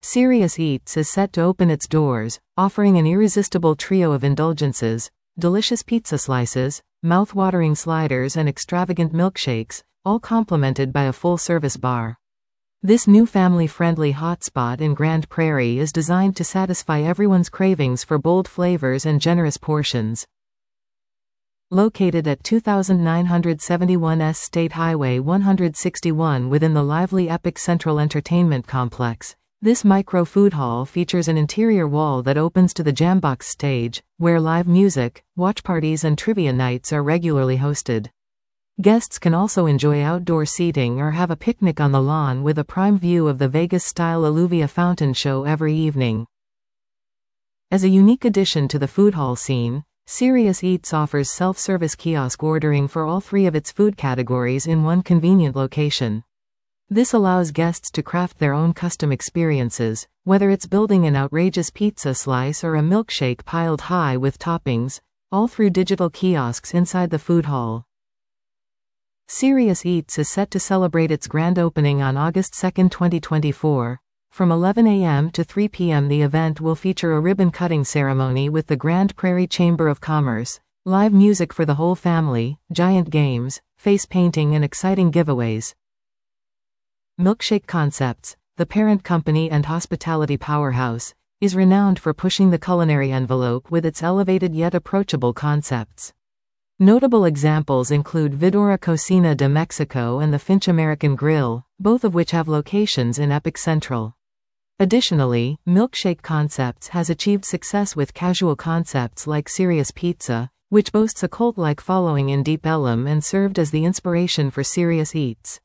Serious Eats is set to open its doors, offering an irresistible trio of indulgences: delicious pizza slices, mouth-watering sliders and extravagant milkshakes, all complemented by a full-service bar. This new family-friendly hotspot in Grand Prairie is designed to satisfy everyone's cravings for bold flavors and generous portions. Located at 2971 S State Highway 161 within the lively Epic Central Entertainment Complex, this micro-food hall features an interior wall that opens to the Jambox stage, where live music, watch parties and trivia nights are regularly hosted. Guests can also enjoy outdoor seating or have a picnic on the lawn with a prime view of the Vegas-style Alluvia fountain show every evening. As a unique addition to the food hall scene, Serious Eats offers self-service kiosk ordering for all three of its food categories in one convenient location. This allows guests to craft their own custom experiences, whether it's building an outrageous pizza slice or a milkshake piled high with toppings, all through digital kiosks inside the food hall. Serious Eats is set to celebrate its grand opening on August 2, 2024. From 11 a.m. to 3 p.m. the event will feature a ribbon-cutting ceremony with the Grand Prairie Chamber of Commerce, live music for the whole family, giant games, face painting and exciting giveaways. Milkshake Concepts, the parent company and hospitality powerhouse, is renowned for pushing the culinary envelope with its elevated yet approachable concepts. Notable examples include Vidora Cocina de Mexico and the Finch American Grill, both of which have locations in Epic Central. Additionally, Milkshake Concepts has achieved success with casual concepts like Serious Pizza, which boasts a cult-like following in Deep Ellum and served as the inspiration for Serious Eats.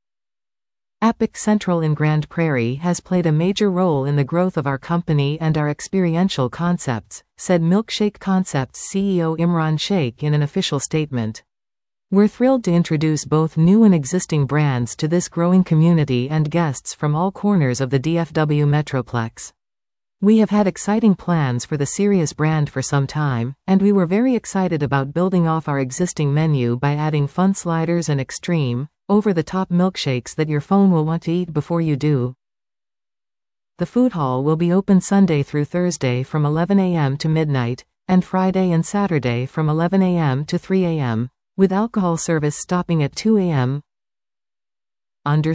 Epic Central in Grand Prairie has played a major role in the growth of our company and our experiential concepts, said Milkshake Concepts CEO Imran Sheikh in an official statement. We're thrilled to introduce both new and existing brands to this growing community and guests from all corners of the DFW Metroplex. We have had exciting plans for the Serious brand for some time, and we were very excited about building off our existing menu by adding fun sliders and extreme, over-the-top milkshakes that your phone will want to eat before you do. The food hall will be open Sunday through Thursday from 11 a.m. to midnight, and Friday and Saturday from 11 a.m. to 3 a.m., with alcohol service stopping at 2 a.m. Hungry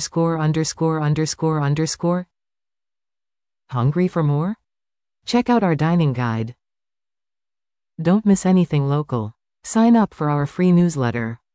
for more? Check out our dining guide. Don't miss anything local. Sign up for our free newsletter.